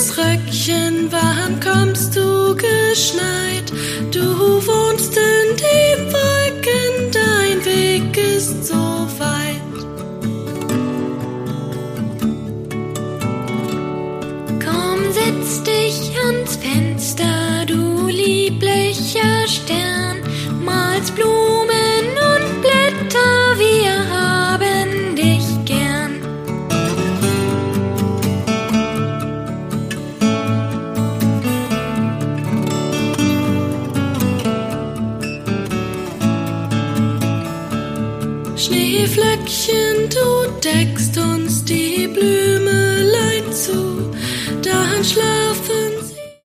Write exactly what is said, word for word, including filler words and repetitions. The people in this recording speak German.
weißes Röckchen, wann kommst du geschneit? Du wohnst in den Wolken, dein Weg ist so weit. Komm, setz dich ans Fenster, du lieblicher Stern, malst Blumen und Blätter, wir haben dich gern. Schneeflöckchen, du deckst uns die Blümelein zu, dann schlag